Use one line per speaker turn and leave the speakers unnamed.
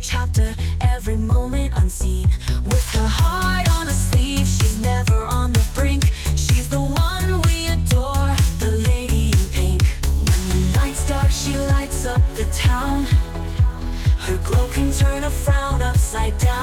chapter, every moment unseen. With her heart on her sleeve, she's never on the brink. She's the one we adore, the lady in pink. When the night's dark, she lights up the town. Her glow can turn a frown upside down.